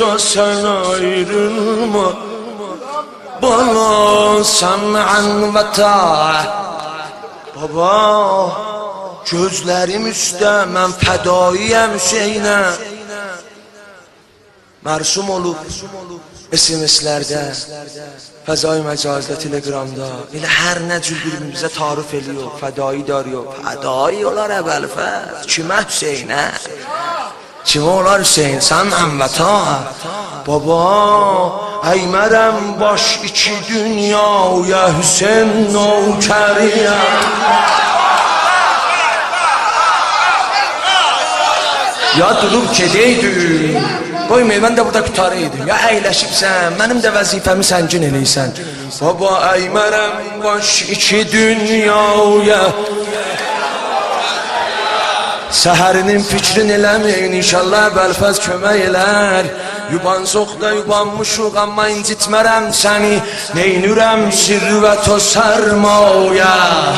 olsa sen ayrılma bana sem'an ve ta'a. Baba, gözlerim üstə mən fədaiyəm Hüseynə. Mərsum olub SMS-lərdə, fəzai məcazda, telegramda elə hər nə cür bir-birimizə tarif ediyor, fədai darıyor. Fədai olar əvvəlfəz, kimə Hüseynə? Kimə olar Hüseyn? Səm'an və ta'a. Baba, əymərəm baş iki dünyaya Hüseyn nökəriyəm. Ya durub gedəydim, qoymay mən də burada qutarıydım. Ya əyləşibsən, mənim də vəzifəmi səngin eləysən. Baba, əymərəm baş iki dünyaya. Səhərinin fikrin eləməyin, inşallah bəlfəz kömək elər. Yuban soxda yubanmışıq, amma incitmərəm səni. Neynürəm sirvət o sərmaya.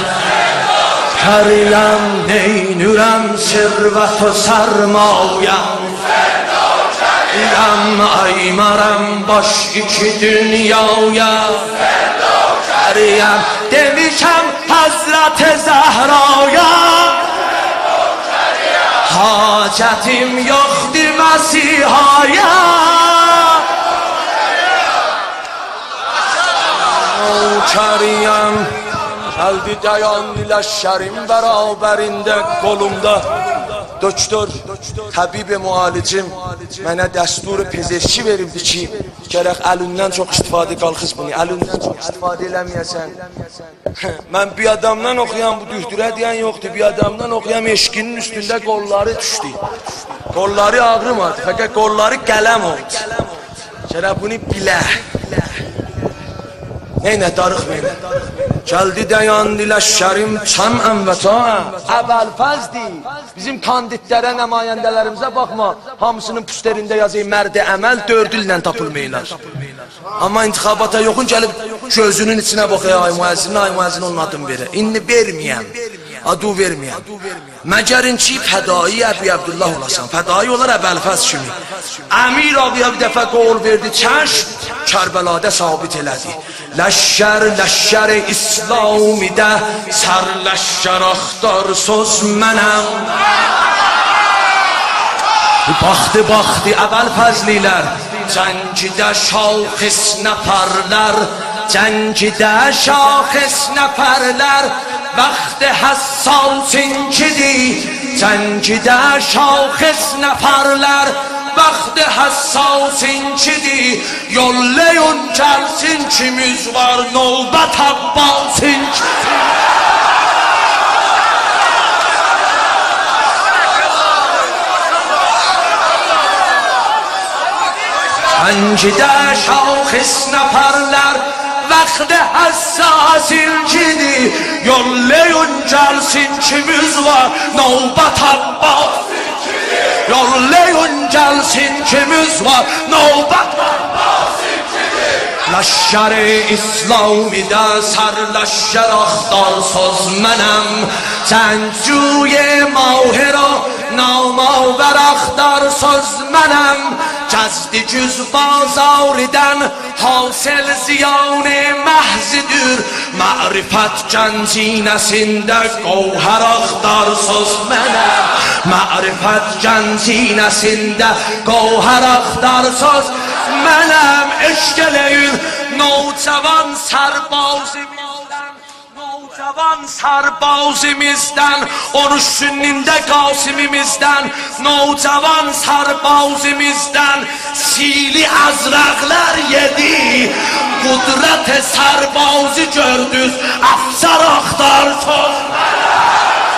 Pəriyəm, neynürəm sirvət o sərmaya. Aymərəm baş iki dünyaya. Pəriyəm, demişəm Həzrət-i Zəhraya. Hacətim yoxdur Məsihaya. Nökəriyəm, gəldi dayandı ləşşərim bərabərində qolumda. Doktor, təbib müalicim mənə dəstur pezeşki veribdi ki, gərək əlindən çox istifadə qalxız bunu, əlindən çox istifadə eləməyəsən. Mən bir adamdan oxuyan, bu dühdürə deyən yoxdur, bir adamdan oxuyan eşkinin üstündə qolları düşdü. Qolları ağrımadı, fəqət qolları qələm oldu. Gərək bunu bilə. Neynə, darıq mənə. Gəldi dayandı ləşşərim səm'an və ta'a. Əvvəlfəzdir. Bizim kandidlərə, nəmayəndələrimizə baxma. Hamısının püsterində yazıyı mərd-i əməl 4 illə tapılmayırlar. Amma intixabata yoxun gəlib gözünün içinə baxıyor, ay müəzzin onun adını verir. İndi verməyəm, adı verməyəm. Məgərin ki, fədai Əbi Abdullah olasan, fədai olar əvvəlfəz kimi. Əmir abiyə bir dəfə qol verdi, çəşm Kərbəladə sabit elədi. Ləşşər İslamidə sərləşşər axtar söz mənəm. Baxdı əvvəlfəzlilər, cəngidə şaxis nəfərlər, cəngidə şaxis nəfərlər. Vaxtı həssasınkidir, cəngidə şaxis nəfərlər. Vaxtı həssasınkidir, yollayın gəlsin kimiz var, növbət Abbasınkidir. Cəngidə şaxis nəfərlər, vaxtı həssasınkidir, yollayın gəlsin kimiz var, növbət Abbasınkidir. Yollayın gəlsin kimiz var, növbət Abbasınkidir. Ləşşər-i İslamidə sərləşşər axtar söz mənəm. Cəngcüy mahira namavər axtar söz mənəm. Gəzdi güz bazaridən hasil ziyan-ı məhzidir. Mərifət gəncinəsində qovhər axtar söz mənəm. Mərifət gəncinəsində qovhər axtar söz mənəm. Eşq eləyin navcavan sərbazimizdən, onu sünnində qasimimizdən, navcavan sərbazimizdən sili əzraqlar yedi. Qudrət sərbazı gördüz, əfsər axtar söz mənəm.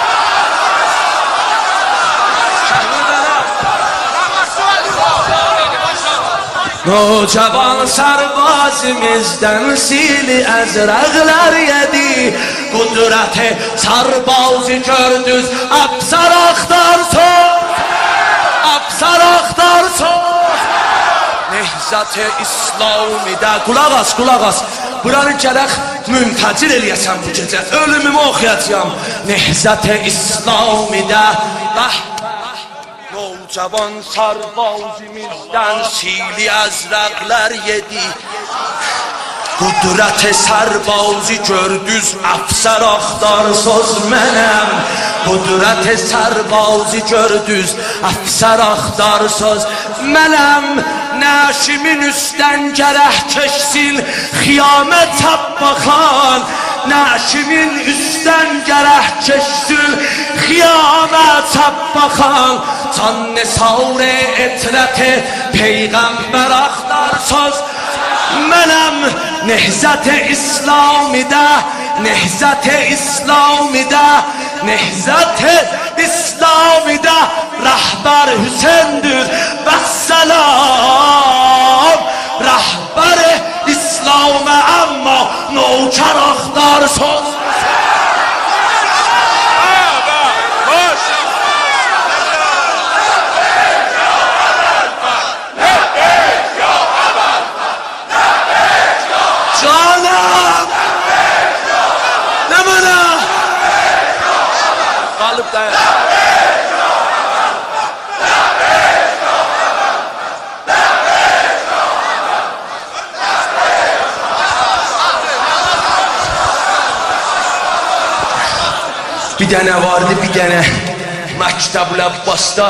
Nocavan sərbazimizdən sili əzraqlar yedi. Qudrət sərbazı gördüz, əfsər axtar söz, əfsər axtar söz. Nehzət-i İslamidə, qulaq as, buranı gərək müntəcir eləyəsən bu gecə, ölümümü oxuyacam. Nehzət-i İslamidə cavan sarbazimizden sili azraqlar yedi. Qudret sərbazı gördüz, əfsər axtarsız mənəm. Qudret sərbazı gördüz, əfsər axtarsız mənəm. Nəşimin üstdən gərək keçsin xiyamət Həbbaxan. Nəşimin üstdən gərək keçsin xiyamət Həbbaxan. Can nesare etrət-i peyğəmbər axtarsız mənəm. Nehzat-i İslamidə, Nehzat-i İslamidə, Nehzat-i İslamidə rəhbər Hüseyindir vəssalam. Rəhbər-i İslamə amma nökər axtarsız. Bir dənə vardı, bir dənə Məktəbül Əbbasda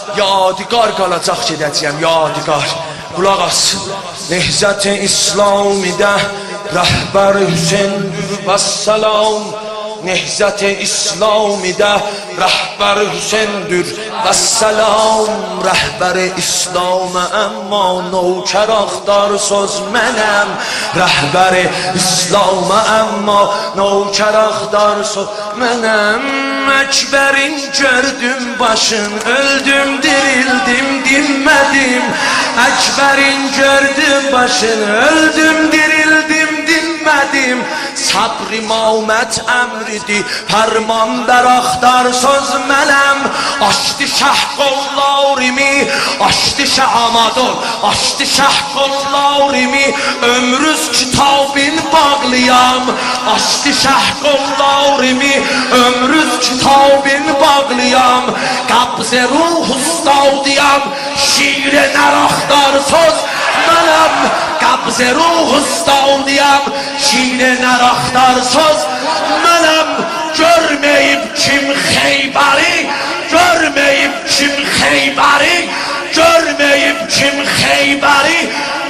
yadigar qalacaq gedəcəyəm, yadigar. Qulaq as. Nehzat-i İslamidə rəhbər Hüseyindir vəssalam. Nehzat-i İslamidə rəhbər Hüseyindir vəssalam. Rəhbər-i İslamə əmma nökər axtarsız mənəm. Rəhbər-i İslamə əmma nökər axtarsız mənəm. Əkbərin gördüm başın, öldüm dirildim dinmədim. Əkbərin gördüm başın, öldüm dirildim dinmədim. Sabr imamət əmridir, fərmanbər axtarsız mənəm. Açdı şəh qollarımı, açdı şəh amadol, açdı şəh qollarımı. Ömrüz kitabın bağlıyam, açdı şəh qollarımı. Ömrüz kitabın bağlıyam. Qabz-ı ruh ustadiyam, şiir nər axtarsız mənəm. Qabz-ı ruh ustadiyam, şiir nər axtarsız mənəm. Görməyib kim Xeybəri, görməyib kim Xeybəri, görməyib kim Xeybəri.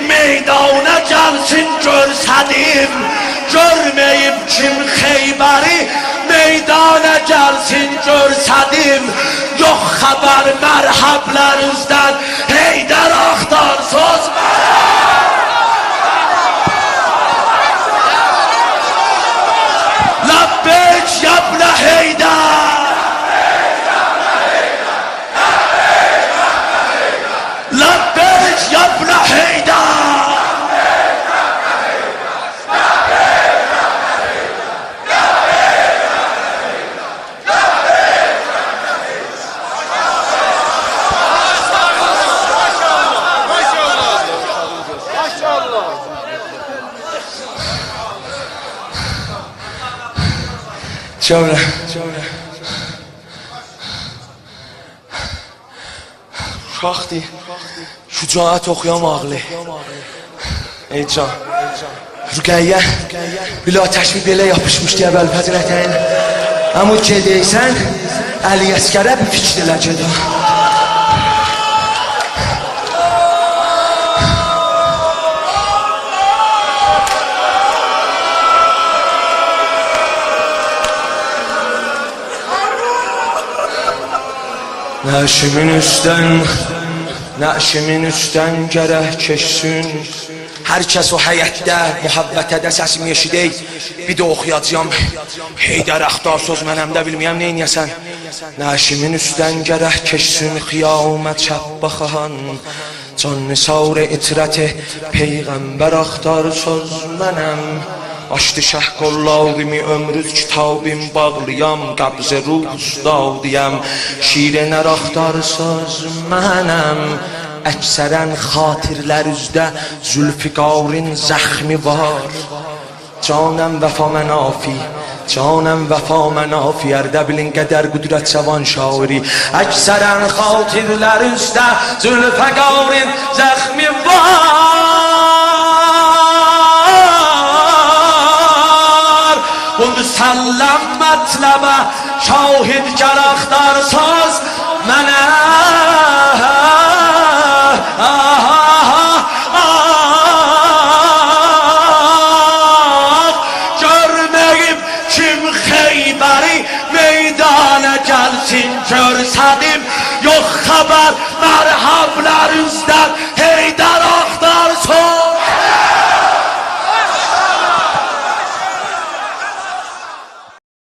Meydana gəlsin görsədim. Görməyib kim Xeybəri, meydana gəlsin görsədim. Yox xəbər mərhəblərinizdən, Heydər axtarsız mənəm. Labbeyk yablə Heydər, labbeyk yablə Heydər. Şöyle. Uşaqdır, şücaət oxuyan ağlı. Ey can, Rüqəyyə bila təşbih belə yapışmışdı əvvəl fəzilətəyin. Əmə gedəysən, Əli Əsgərə bir fikr elə gedə. Nəşimin üstdən gərək keçsin. Hər kəs o həyətdə, mühabbətədə səsimi eşidək. Bir də oxuyacağım. Heydər axtarsız mənəm də bilməyəm neyniyəsən. Nəşimin üstdən gərək keçsin xiyamət Həbbaxan. Can nisar-ı itrət-i peyğəmbər axtarsız mənəm. Açdı şəh qollarımı, ömrüz kitabım bağlıyam. Qabz-ı ruh ustadiyam, şiir nər axtarsız mənəm. Əksərən xatirlər üzdə Zülfiqarın zəxmi var. Canəm vəfa mənafi, جانم وفا منافی اردبیلین قدر قدرت شوان شاوری اکثرا خاطرler üstte zülfegarın zəxmi var bunu səlləm mətləbə şahid gərəxtar saz mənə gelsin görsedim yok haber merhablar üstad Heydar